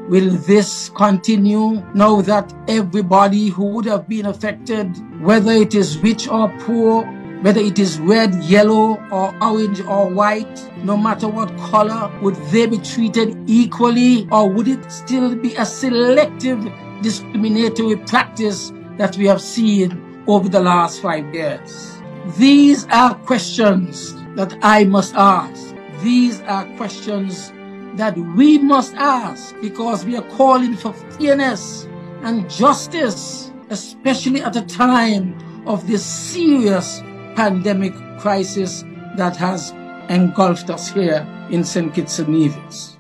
Will this continue now that everybody who would have been affected, whether it is rich or poor, whether it is red, yellow, or orange or white, no matter what color, would they be treated equally, or would it still be a selective discriminatory practice that we have seen over the last 5 years? These are questions that I must ask. These are questions that we must ask, because we are calling for fairness and justice, especially at a time of this serious pandemic crisis that has engulfed us here in St. Kitts and Nevis.